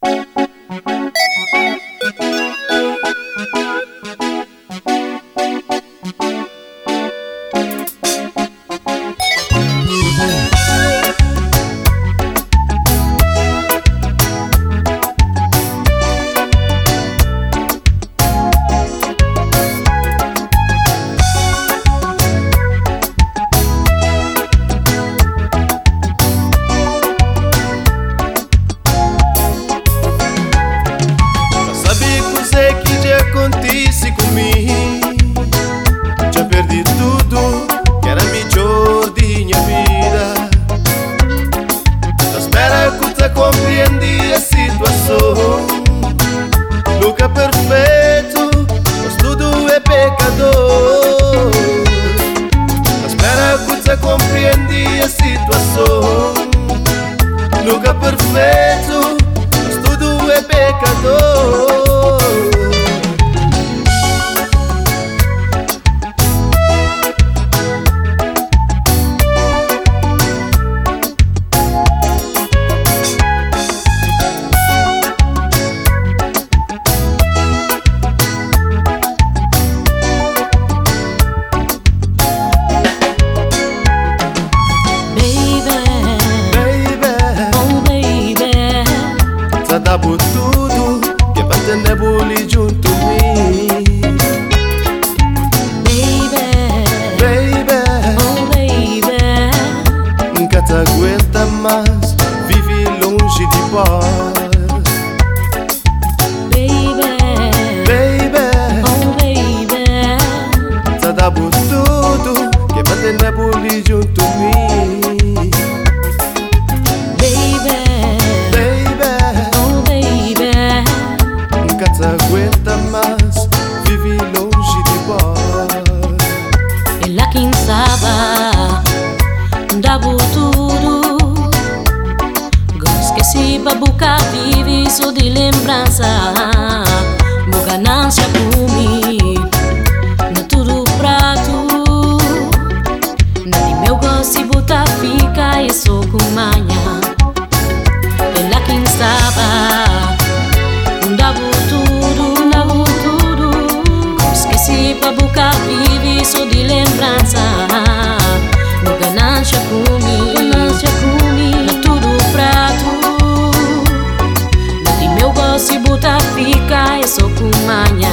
Acontece comigo, já perdi tudo que era melhor de minha vida. Só espera que te compreendi a situação. Nunca perfeito, mas tudo é pecador. Só espera que te compreendi a situação. Nunca perfeito, mas tudo é pecador. Dá por tudo que é pra ter nebuli junto a mim. Baby, oh baby, nunca te aguenta mais, vive longe de paz. Baby, oh baby, te dá por tudo que é pra ter nebuli junto a mim. Aguenta mais, vive longe de paz. Ela quem sabe, dá por tudo. Esqueci pra buscar, vive só de lembrança. Boa ganância comigo, não tudo prato. Não de meu gosto e botar fica e só com manhã. Ela quem sabe, dá por pra buscar, vive só de lembrança. No ganância comigo, na tudo prato. No de meu gosto e botar fica, é só com manhã.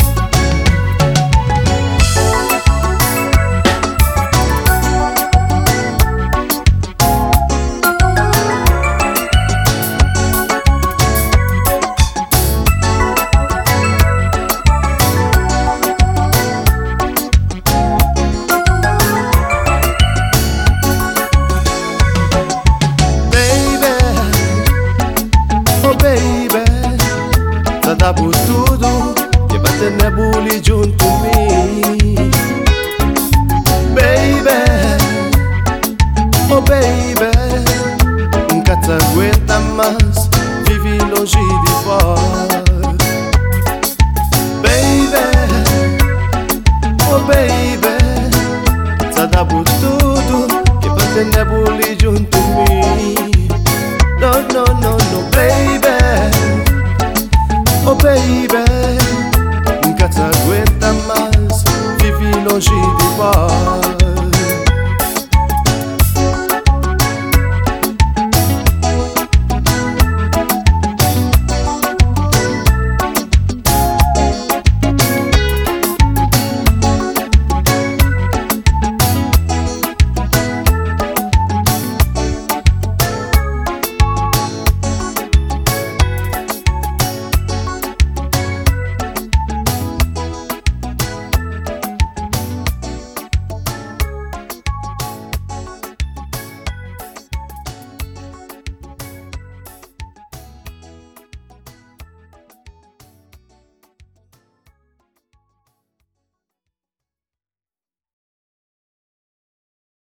Dá por tudo que vai ter nebuli junto a mim. Baby, oh baby, nunca te aguenta mais, vive longe de paz. Baby, oh baby, te dá por tudo que vai ter nebuli junto a mim. No, no, no, no, baby. Oh baby,